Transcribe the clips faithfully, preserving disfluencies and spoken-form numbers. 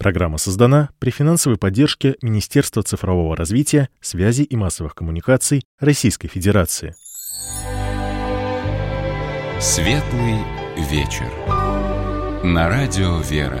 Программа создана при финансовой поддержке Министерства цифрового развития, связи и массовых коммуникаций Российской Федерации. Светлый вечер. На радио «Вера».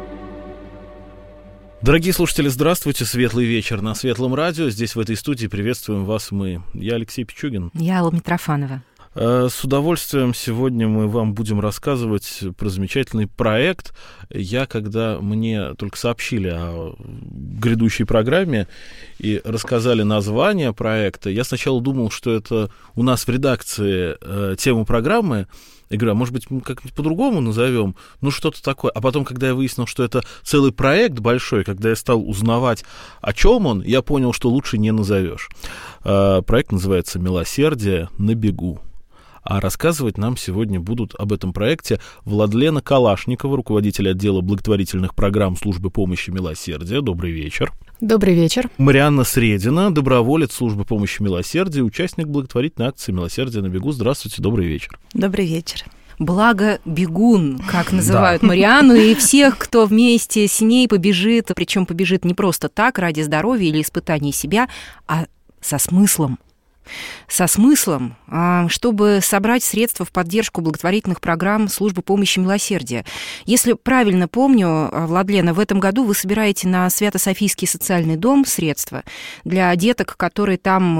Дорогие слушатели, здравствуйте. Светлый вечер на Светлом радио. Здесь, в этой студии, приветствуем вас мы. Я Алексей Пичугин. Я Алла Митрофанова. С удовольствием сегодня мы вам будем рассказывать про замечательный проект. Я, когда мне только сообщили о грядущей программе и рассказали название проекта, я сначала думал, что это у нас в редакции э, тему программы. Я говорю, а может быть, мы как-нибудь по-другому назовем? Ну, что-то такое. А потом, когда я выяснил, что это целый проект большой, когда я стал узнавать, о чем он, я понял, что лучше не назовешь. Э, проект называется «Милосердие на бегу». А рассказывать нам сегодня будут об этом проекте Владлена Калашникова, руководитель отдела благотворительных программ службы помощи «Милосердие». Добрый вечер. Добрый вечер. Марианна Средина, доброволец службы помощи «Милосердие», участник благотворительной акции «Милосердие на бегу». Здравствуйте, добрый вечер. Добрый вечер. Благо бегун, как называют да. Марианну, и всех, кто вместе с ней побежит, причем побежит не просто так, ради здоровья или испытания себя, а со смыслом. Со смыслом, чтобы собрать средства в поддержку благотворительных программ службы помощи «Милосердие». Если правильно помню, Владлена, в этом году вы собираете на Свято-Софийский социальный дом средства для деток, которые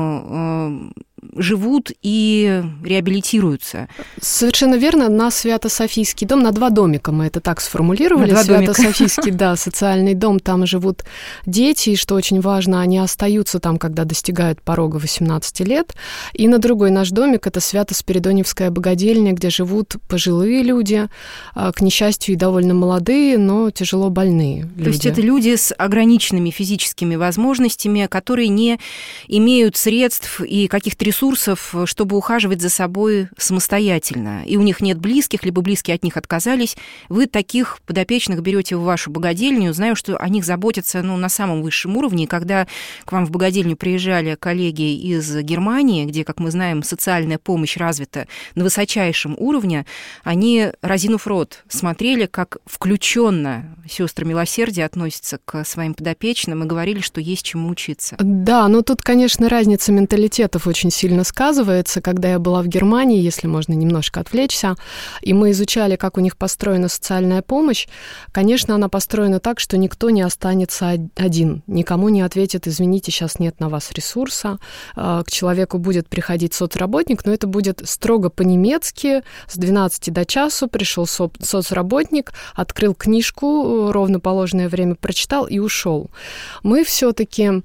там живут и реабилитируются. Совершенно верно, на Свято-Софийский дом, на два домика мы это так сформулировали. Свято-Софийский, да, социальный дом, там живут дети, и, что очень важно, они остаются там, когда достигают порога восемнадцати лет. И на другой наш домик — это Свято-Спиридоневская богадельня, где живут пожилые люди, к несчастью, и довольно молодые, но тяжело больные люди. То есть это люди с ограниченными физическими возможностями, которые не имеют средств и каких-то ресурсов, чтобы ухаживать за собой самостоятельно, и у них нет близких, либо близкие от них отказались, вы таких подопечных берете в вашу богадельню, знаю, что о них заботятся ну, на самом высшем уровне, и когда к вам в богадельню приезжали коллеги из Германии, где, как мы знаем, социальная помощь развита на высочайшем уровне, они, разинув рот, смотрели, как включенно сестры Милосердия относятся к своим подопечным и говорили, что есть чему учиться. Да, но тут, конечно, разница менталитетов очень сильно сказывается. Когда я была в Германии, если можно немножко отвлечься, и мы изучали, как у них построена социальная помощь, конечно, она построена так, что никто не останется один, никому не ответит: извините, сейчас нет на вас ресурса, к человеку будет приходить соцработник, но это будет строго по-немецки, с двенадцати до часу пришел со- соцработник, открыл книжку, ровно положенное время прочитал и ушел. Мы все-таки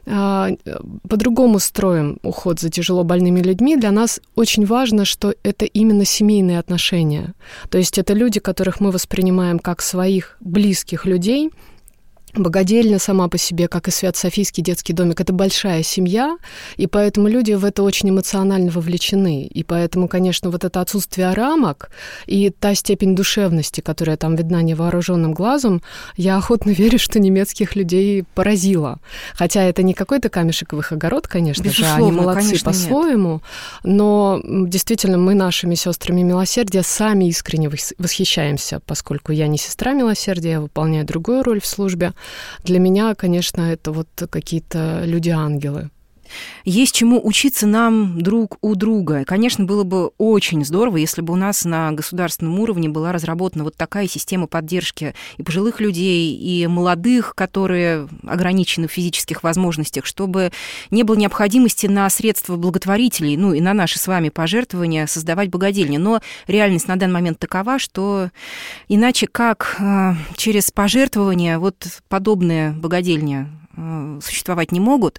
по-другому строим уход за тяжело больными людьми. Для нас очень важно, что это именно семейные отношения. То есть это люди, которых мы воспринимаем как своих близких людей. Богадельня сама по себе, как и Свято-Софийский детский домик, это большая семья, и поэтому люди в это очень эмоционально вовлечены. И поэтому, конечно, вот это отсутствие рамок и та степень душевности, которая там видна невооруженным глазом, я охотно верю, что немецких людей поразило. Хотя это не какой-то камешек в их огород, конечно Безусловно, же, они молодцы конечно, по-своему, нет. Но действительно мы нашими сестрами Милосердия сами искренне восхищаемся, поскольку я не сестра Милосердия, я выполняю другую роль в службе. Для меня, конечно, это вот какие-то люди-ангелы. Есть чему учиться нам друг у друга. Конечно, было бы очень здорово, если бы у нас на государственном уровне была разработана вот такая система поддержки и пожилых людей, и молодых, которые ограничены в физических возможностях, чтобы не было необходимости на средства благотворителей, ну и на наши с вами пожертвования создавать богадельни. Но реальность на данный момент такова, что иначе как через пожертвования вот подобные богадельни существовать не могут.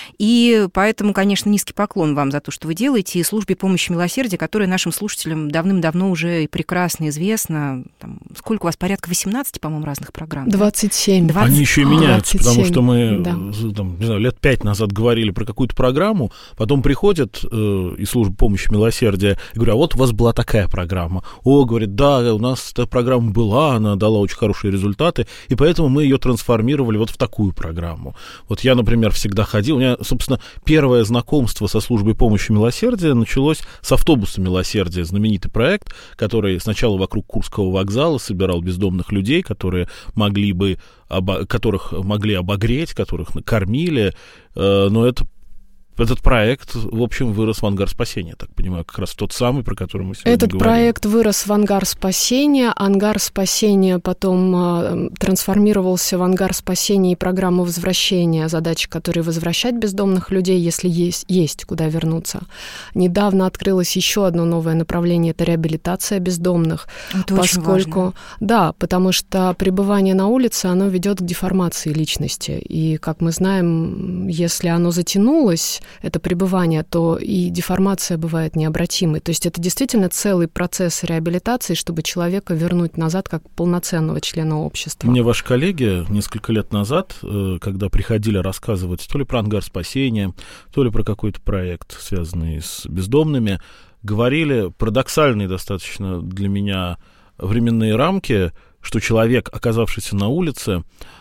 И поэтому, конечно, низкий поклон вам за то, что вы делаете, и службе помощи «Милосердие», которая нашим слушателям давным-давно уже и прекрасно известна. Там, сколько у вас? Порядка восемнадцати, по-моему, разных программ. двадцать семь. двадцать Они еще и меняются, двадцать семь. Потому что мы да. там, не знаю, лет пять назад говорили про какую-то программу, потом приходят э, из службы помощи «Милосердие» и говорят: а вот у вас была такая программа. О, говорит, да, у нас эта программа была, она дала очень хорошие результаты, и поэтому мы ее трансформировали вот в такую программу. программу. Вот я, например, всегда ходил, у меня, собственно, первое знакомство со службой помощи милосердия началось с автобуса милосердия, знаменитый проект, который сначала вокруг Курского вокзала собирал бездомных людей, которые могли бы, обо, которых могли обогреть, которых накормили, э, но это Этот проект, в общем, вырос в ангар спасения, так понимаю, как раз тот самый, про который мы сегодня Этот говорим. проект вырос в ангар спасения. Ангар спасения потом э, трансформировался в ангар спасения и программу возвращения, задачи которой возвращать бездомных людей, если есть, есть куда вернуться. Недавно открылось еще одно новое направление, это реабилитация бездомных. Это поскольку, очень важно. Да, потому что пребывание на улице, оно ведет к деформации личности. И, как мы знаем, если оно затянулось, это пребывание, то и деформация бывает необратимой. То есть это действительно целый процесс реабилитации, чтобы человека вернуть назад как полноценного члена общества. Мне ваши коллеги несколько лет назад, когда приходили рассказывать то ли про ангар спасения, то ли про какой-то проект, связанный с бездомными, говорили парадоксальные достаточно для меня временные рамки, что человек, оказавшийся на улице,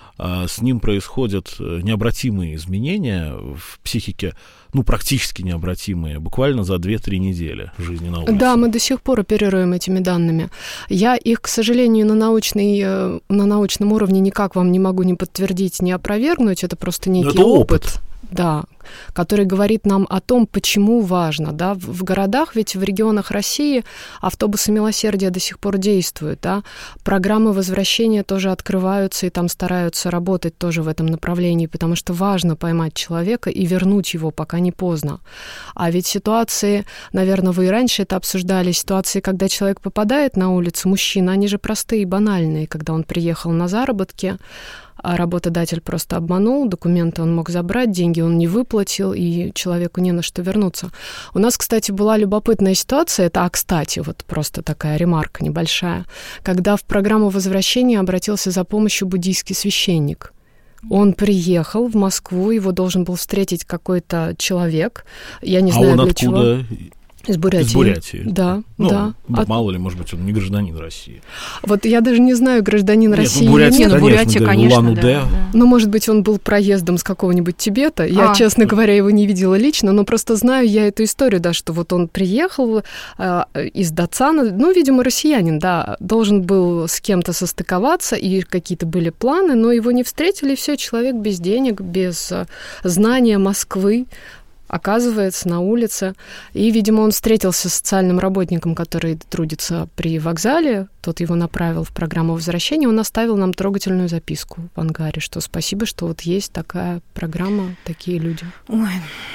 с ним происходят необратимые изменения в психике, ну, практически необратимые, буквально за две-три недели жизни на улице. Да, мы до сих пор оперируем этими данными. Я их, к сожалению, на, научной, на научном уровне никак вам не могу ни подтвердить, ни опровергнуть. Это просто некий это опыт. опыт. Да, который говорит нам о том, почему важно. Да? В городах, ведь в регионах России автобусы милосердия до сих пор действуют. Да? Программы возвращения тоже открываются, и там стараются работать тоже в этом направлении, потому что важно поймать человека и вернуть его, пока не поздно. А ведь ситуации, наверное, вы и раньше это обсуждали, ситуации, когда человек попадает на улицу, мужчина, они же простые и банальные, когда он приехал на заработки, а работодатель просто обманул, документы он мог забрать, деньги он не выплатил, и человеку не на что вернуться. У нас, кстати, была любопытная ситуация, это, а, кстати, вот просто такая ремарка небольшая, когда в программу возвращения обратился за помощью буддийский священник. Он приехал в Москву, его должен был встретить какой-то человек, я не а знаю, он для откуда? чего. Из Бурятии. Из Бурятии. Да, ну, да. Мало ли, может быть, он не гражданин России. Вот я даже не знаю, гражданин нет, России ну, Бурятия, или нет. конечно, Бурятия, конечно, Улан-Удэ. да, да. Ну, может быть, он был проездом с какого-нибудь Тибета. Я, А. честно говоря, его не видела лично, но просто знаю я эту историю, да, что вот он приехал э, из Дацана, ну, видимо, россиянин, да, должен был с кем-то состыковаться, и какие-то были планы, но его не встретили, и все, человек без денег, без э, знания Москвы, оказывается на улице. И, видимо, он встретился с социальным работником, который трудится при вокзале. Тот его направил в программу возвращения. Он оставил нам трогательную записку в ангаре, что спасибо, что вот есть такая программа, такие люди. Ой,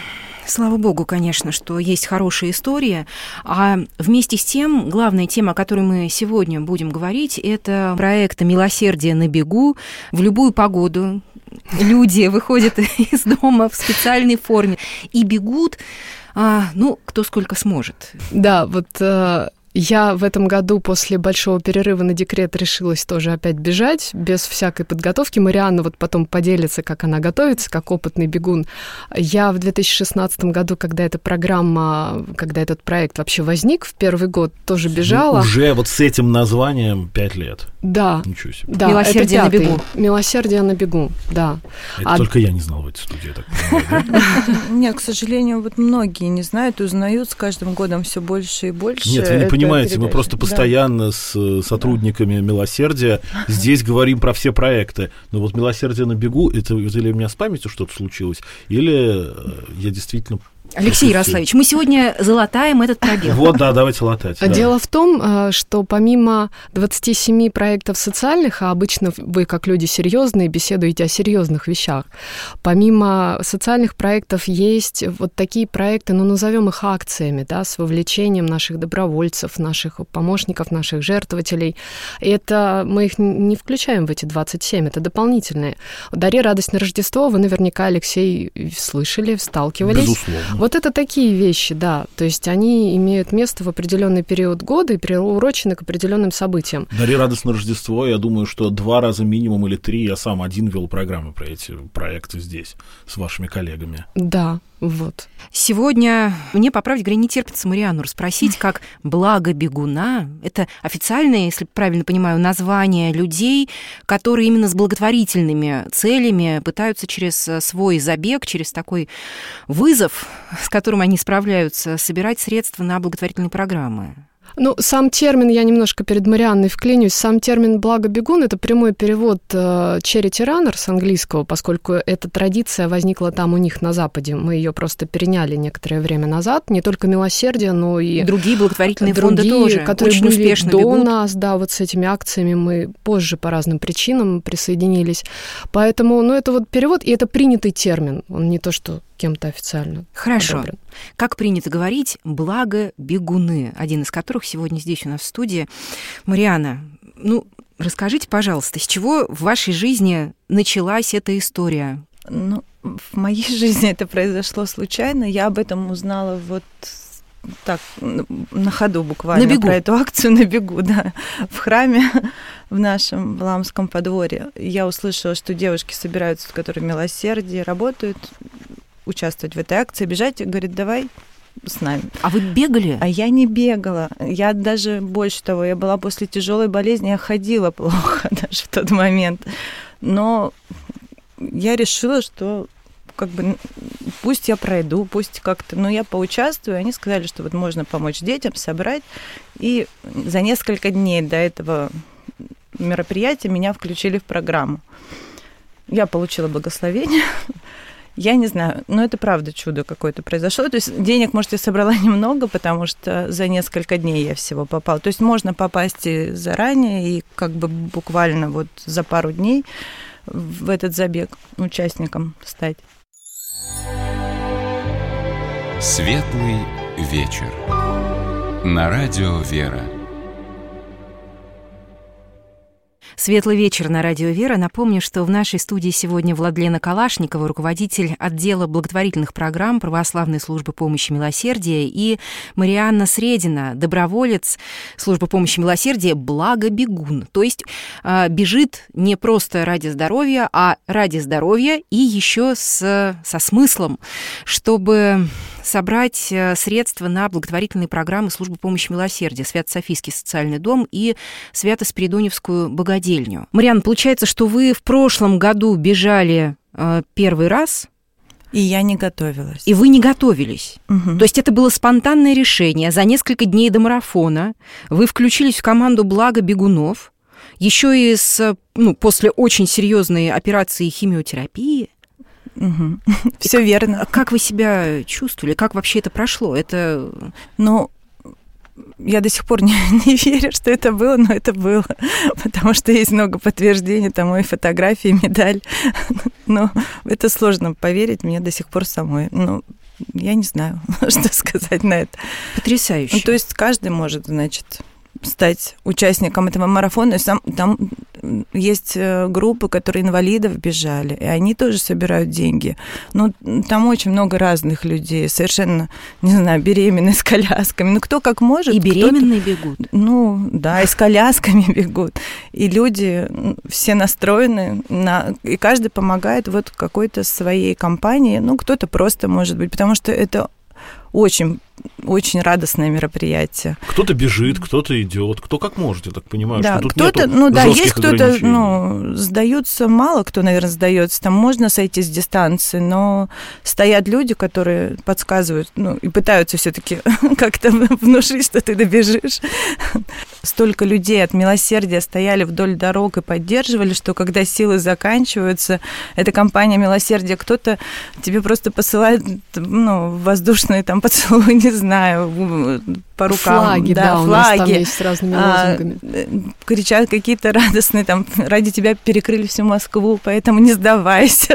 слава богу, конечно, что есть хорошие истории. А вместе с тем, главная тема, о которой мы сегодня будем говорить, это проект «Милосердие на бегу». В любую погоду люди выходят из дома в специальной форме и бегут, а, ну, кто сколько сможет. Да, вот э, я в этом году после большого перерыва на декрет решилась тоже опять бежать, без всякой подготовки. Марианна вот потом поделится, как она готовится, как опытный бегун. Я в две тысячи шестнадцатом году, когда эта программа, когда этот проект вообще возник, в первый год тоже бежала. Ну, уже вот с этим названием пять лет. Да. Ничего себе. Да, «Милосердие это на пятый. бегу». «Милосердие на бегу», да. Это а... только я не знал в этой студии, я так понимаю, да? Нет, к сожалению, вот многие не знают, узнают с каждым годом все больше и больше. Нет, вы не Это понимаете, мы передача. просто постоянно да. с сотрудниками да. «Милосердия» здесь говорим про все проекты. Но вот «Милосердие на бегу» — это или у меня с памятью что-то случилось, или я действительно... Алексей Ярославович, мы сегодня залатаем этот пробел. Вот, да, давайте латать. Да. Дело в том, что помимо двадцати семи проектов социальных, а обычно вы, как люди серьезные, беседуете о серьезных вещах, помимо социальных проектов есть вот такие проекты, ну, назовем их акциями, да, с вовлечением наших добровольцев, наших помощников, наших жертвователей. И это мы их не включаем в эти двадцать семь, это дополнительные. «Дари радость на Рождество» вы наверняка, Алексей, слышали, сталкивались. Безусловно. Вот это такие вещи, да. То есть они имеют место в определенный период года и приурочены к определенным событиям. Дари радостное Рождество. Я думаю, что два раза минимум или три я сам один вел программы про эти проекты здесь с вашими коллегами. Да. Вот. Сегодня мне, по правде говоря, не терпится Марианну расспросить, как благо бегуна, это официальное, если правильно понимаю, название людей, которые именно с благотворительными целями пытаются через свой забег, через такой вызов, с которым они справляются, собирать средства на благотворительные программы. Ну, сам термин, я немножко перед Марианной вклинюсь, сам термин «благобегун» — это прямой перевод charity runner с английского, поскольку эта традиция возникла там у них на Западе. Мы ее просто переняли некоторое время назад. Не только «Милосердие», но и другие благотворительные другие, фонды тоже которые очень были успешно до бегут. нас, да, вот с этими акциями мы позже по разным причинам присоединились. Поэтому, ну, это вот перевод, и это принятый термин, он не то, что кем-то официально Хорошо. одобрен. Как принято говорить, благо бегуны, один из которых сегодня здесь у нас в студии. Марианна, ну, расскажите, пожалуйста, с чего в вашей жизни началась эта история? Ну, в моей жизни это произошло случайно. Я об этом узнала вот так, на ходу буквально. На бегу. Про эту акцию на бегу, да. В храме в нашем в Ламском подворье. Я услышала, что девушки собираются, которые «Милосердие» работают, участвовать в этой акции, бежать, и говорит, давай с нами. А вы бегали? А я не бегала. Я даже, больше того, я была после тяжелой болезни, я ходила плохо даже в тот момент. Но я решила, что как бы пусть я пройду, пусть как-то, но я поучаствую. Они сказали, что вот можно помочь детям собрать. И за несколько дней до этого мероприятия меня включили в программу. Я получила благословение. Я не знаю, но это правда чудо какое-то произошло. То есть денег, может, я собрала немного, потому что за несколько дней я всего попала. То есть можно попасть и заранее, и как бы буквально вот за пару дней в этот забег участником стать. Светлый вечер. На радио «Вера». Светлый вечер на радио «Вера». Напомню, что в нашей студии сегодня Владлена Калашникова, руководитель отдела благотворительных программ Православной службы помощи «Милосердие», и Марианна Средина, доброволец службы помощи «Милосердие», благобегун. То есть э, бежит не просто ради здоровья, а ради здоровья и еще с, со смыслом, чтобы собрать средства на благотворительные программы службы помощи «Милосердие», Свято-Софийский социальный дом и Свято-Спиридоневскую богадельню. Марианна, получается, что вы в прошлом году бежали э, первый раз. И я не готовилась. И вы не готовились. Угу. То есть это было спонтанное решение. За несколько дней до марафона вы включились в команду «Благо бегунов», еще и с, ну, после очень серьезной операции химиотерапии. Угу. Все верно. Как вы себя чувствовали? Как вообще это прошло? Это... Ну, я до сих пор не, не верю, что это было, но это было, потому что есть много подтверждений, там и фотографии, и медаль. Но это сложно поверить мне до сих пор самой. Ну, я не знаю, что сказать на это. Потрясающе. Ну, то есть каждый может, значит, стать участником этого марафона. Сам, там есть группы, которые инвалидов бежали, и они тоже собирают деньги. Но там очень много разных людей, совершенно, не знаю, беременные, с колясками. Ну, кто как может. И беременные бегут. Ну, да, и с колясками бегут. И люди все настроены, на, и каждый помогает вот какой-то своей компании. Ну, кто-то просто, может быть, потому что это очень, очень радостное мероприятие. Кто-то бежит, кто-то идет, кто как может, я так понимаю, да, что тут кто-то, нету ну да, жестких есть кто-то, ограничений. ну, сдаются, мало кто, наверное, сдается. Там можно сойти с дистанции, но стоят люди, которые подсказывают, ну, и пытаются все-таки как-то внушить, что ты добежишь. Столько людей от «Милосердия» стояли вдоль дорог и поддерживали, что когда силы заканчиваются, эта компания «Милосердие», кто-то тебе просто посылает, ну, воздушные там поцелуй, не знаю, по рукам. Флаги, да, да, флаги. У нас там есть с разными лозунгами. А, кричат какие-то радостные, там, ради тебя перекрыли всю Москву, поэтому не сдавайся.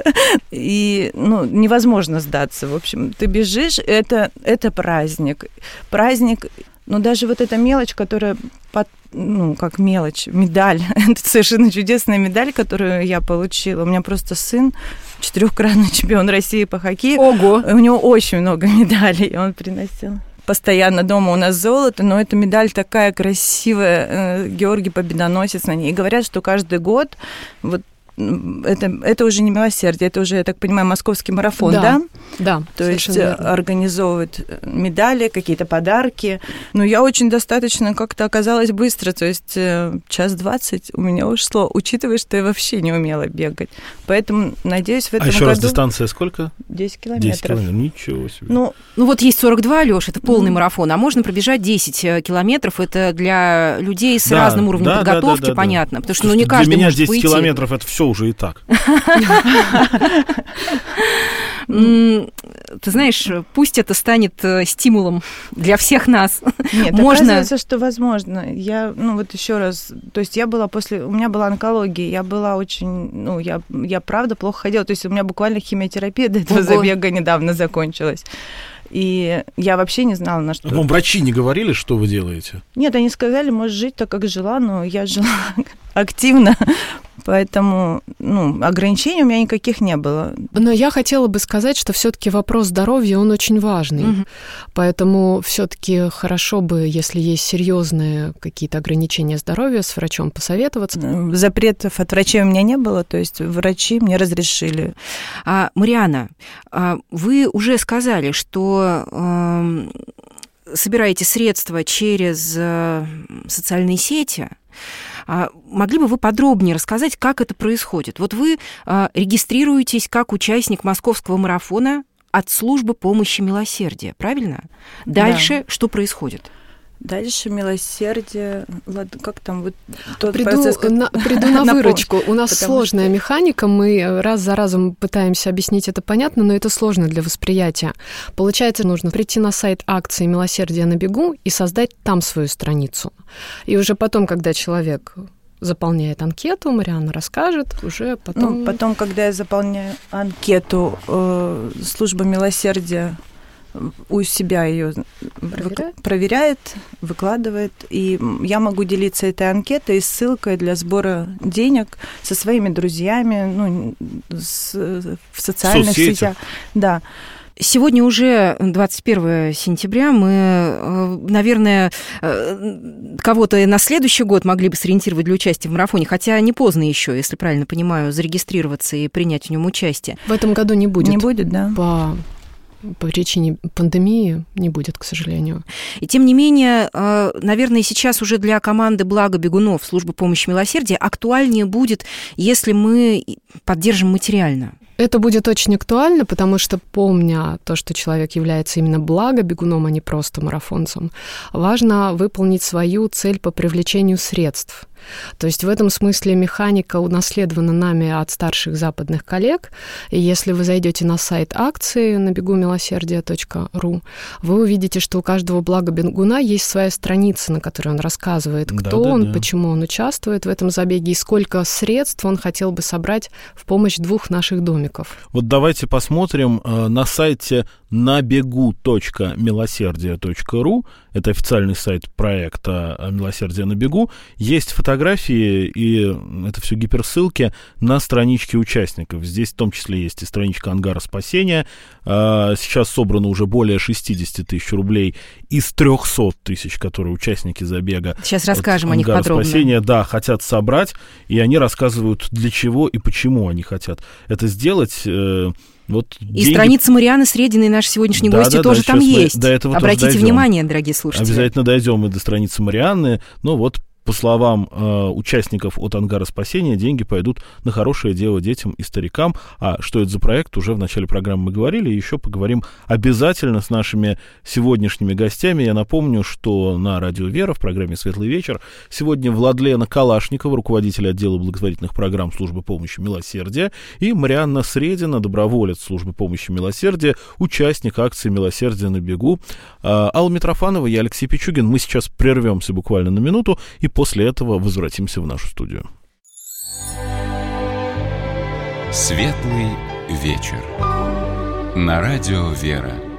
И, ну, невозможно сдаться. В общем, ты бежишь, это, это праздник. Праздник Но даже вот эта мелочь, которая, под, ну, как мелочь, медаль, это совершенно чудесная медаль, которую я получила. У меня просто сын, четырехкратный чемпион России по хоккею. Ого! У него очень много медалей, он приносил. Постоянно дома у нас золото, но эта медаль такая красивая, Георгий Победоносец на ней. И говорят, что каждый год вот это, это уже не милосердие, это уже, я так понимаю, московский марафон, да? Да, да. То есть верно. Организовывают медали, какие-то подарки. Но я очень достаточно как-то оказалась быстро, то есть час двадцать у меня ушло, учитывая, что я вообще не умела бегать. Поэтому, надеюсь, в этом году... А еще году... раз, дистанция сколько? десять километров. десять километров, ничего себе. Ну, ну вот есть сорок два, Лёш, это полный mm. марафон, а можно пробежать десять километров, это для людей с да, разным уровнем да, подготовки, да, да, да, понятно, да. потому что ну, не каждый для меня может десять выйти. Километров это все уже и так. Ты знаешь, пусть это станет стимулом для всех нас. Нет, можно... оказывается, что возможно. Я, ну вот еще раз, то есть я была после, у меня была онкология, я была очень, ну я, я правда плохо ходила, то есть у меня буквально химиотерапия до этого Ого. забега недавно закончилась. И я вообще не знала, на что... Вам врачи не говорили, что вы делаете? Нет, они сказали, можешь жить так, как жила, но я жила активно, поэтому ну, ограничений у меня никаких не было. Но я хотела бы сказать, что все-таки вопрос здоровья, он очень важный. Mm-hmm. Поэтому все-таки хорошо бы, если есть серьезные какие-то ограничения здоровья, с врачом посоветоваться. Запретов от врачей у меня не было, то есть врачи мне разрешили. А, Марианна, а вы уже сказали, что э, собираете средства через э, социальные сети. А могли бы вы подробнее рассказать, как это происходит? Вот вы э, регистрируетесь как участник московского марафона от службы помощи милосердия, правильно? Дальше да. Что происходит? Дальше милосердие, ладно, как там вот тот приду, процесс, как... на, приду на выручку. У нас Потому сложная что... механика, мы раз за разом пытаемся объяснить это понятно, но это сложно для восприятия. Получается, нужно прийти на сайт акции «Милосердие на бегу» и создать там свою страницу. И уже потом, когда человек заполняет анкету, Марианна расскажет, уже потом... Ну, потом, когда я заполняю анкету, э, служба милосердия у себя ее проверяет? проверяет, выкладывает, и я могу делиться этой анкетой с ссылкой для сбора денег со своими друзьями, ну, с, в социальных Соцсети. сетях. Да. Сегодня уже двадцать первое сентября. Мы, наверное, кого-то на следующий год могли бы сориентировать для участия в марафоне, хотя не поздно еще, если правильно понимаю, зарегистрироваться и принять в нем участие. В этом году не будет. Не будет, да. По... по причине пандемии не будет, к сожалению. И тем не менее, наверное, сейчас уже для команды «Благо бегунов» службы помощи милосердия актуальнее будет, если мы поддержим материально. Это будет очень актуально, потому что, помня то, что человек является именно благо-бегуном, а не просто марафонцем, важно выполнить свою цель по привлечению средств. То есть в этом смысле механика унаследована нами от старших западных коллег. И если вы зайдете на сайт акции на бегу милосердия точка ру, вы увидите, что у каждого благо-бегуна есть своя страница, на которой он рассказывает, кто да, он, да, да. почему он участвует в этом забеге и сколько средств он хотел бы собрать в помощь двух наших домиков. Вот давайте посмотрим на сайте на бегу точка милосердия точка ру, это официальный сайт проекта «Милосердие на бегу», есть фотографии, и это все гиперссылки на странички участников. Здесь в том числе есть и страничка «Ангара спасения». Сейчас собрано уже более шестьдесят тысяч рублей из триста тысяч, которые участники забега. Сейчас расскажем о них подробно. Спасения, да, хотят собрать, и они рассказывают, для чего и почему они хотят это сделать. Вот и деньги... страница Марианны Срединой, нашей сегодняшней да, гости, да, тоже да, там есть. До этого Обратите внимание, дорогие слушатели. Обязательно дойдем и до страницы Марианны. Ну вот, по словам э, участников от «Ангара спасения», деньги пойдут на хорошее дело детям и старикам. А что это за проект, уже в начале программы мы говорили. И еще поговорим обязательно с нашими сегодняшними гостями. Я напомню, что на Радио Вера в программе «Светлый вечер» сегодня Владлена Калашникова, руководитель отдела благотворительных программ службы помощи милосердия, и Марианна Средина, доброволец службы помощи милосердия, участник акции «Милосердие на бегу». А, Алла Митрофанова, я Алексей Пичугин. Мы сейчас прервемся буквально на минуту и после этого возвратимся в нашу студию. Светлый вечер. На Радио Вера.